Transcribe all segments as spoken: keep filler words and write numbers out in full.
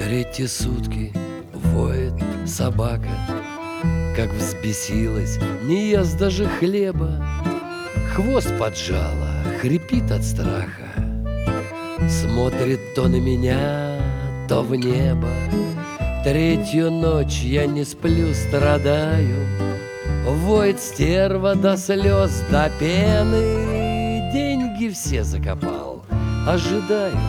Третьи сутки воет собака, как взбесилась, не ест даже хлеба. Хвост поджала, хрипит от страха, смотрит то на меня, то в небо. Третью ночь я не сплю, страдаю, воет стерва до слез, до пены. Деньги все закопал, ожидаю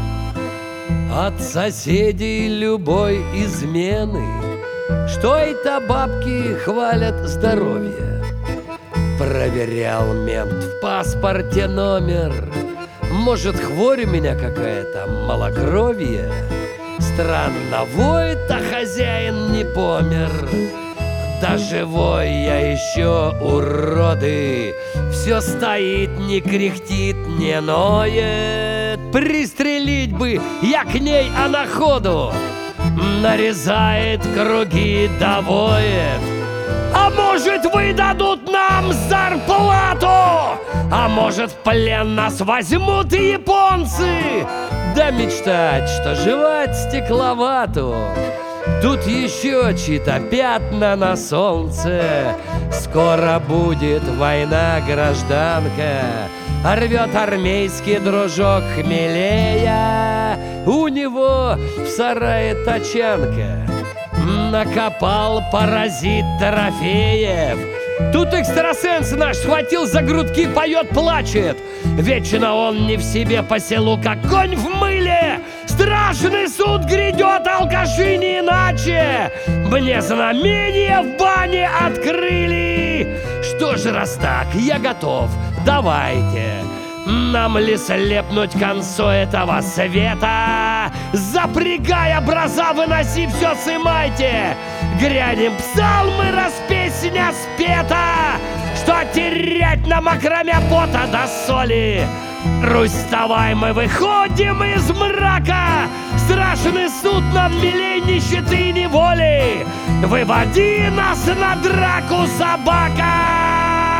от соседей любой измены. Что это бабки хвалят здоровье? Проверял мент в паспорте номер. Может, хворь у меня какая-то, малокровие? Странно воет, а хозяин не помер. Да живой я еще, уроды. Все стоит, не кряхтит, не ноет. Пристрелить бы я к ней, а на ходу нарезает круги, довоет. А может, выдадут нам зарплату? А может, в плен нас возьмут японцы? Да мечтать, что жевать стекловату. Тут еще чьи-то пятна на солнце. Скоро будет война, гражданка. Рвет армейский дружок хмелея. У него в сарае тачанка. Накопал паразит трофеев. Тут экстрасенс наш схватил за грудки, поет, плачет. Вечно он не в себе по селу, как конь в мыле. Страшный суд грядет, алкаши не иначе. Мне знамение в бане открыли. Что ж, раз так, я готов, давайте. Нам ли слепнуть к концу этого света? Запрягай, образа, выноси, все сымайте. Грянем псалмы, раз песня спета. Что терять нам, окромя пота до соли? Русь, вставай, мы выходим из мрака. Страшный суд нам милей нищеты и неволи. Выводи нас на драку, собака.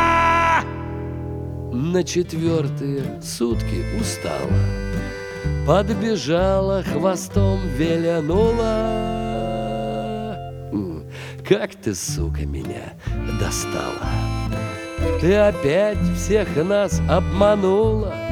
На четвертые сутки устала, подбежала, хвостом вилянула. Как ты, сука, меня достала! Ты опять всех нас обманула.